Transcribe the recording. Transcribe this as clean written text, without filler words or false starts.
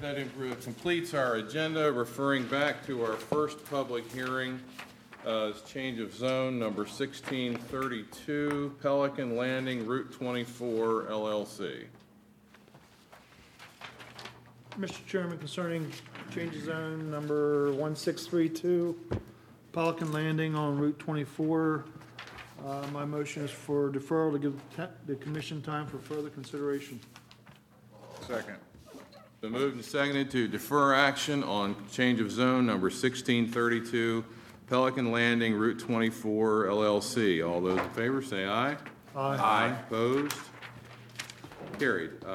That completes our agenda, referring back to our first public hearing, is change of zone number 1632, Pelican Landing, Route 24, LLC. Mr. Chairman, concerning change of zone number 1632, Pelican Landing on Route 24, my motion is for deferral to give the commission time for further consideration. Second. Been moved and seconded to defer action on change of zone number 1632, Pelican Landing, Route 24, LLC. All those in favor say aye. Aye. Opposed? Carried.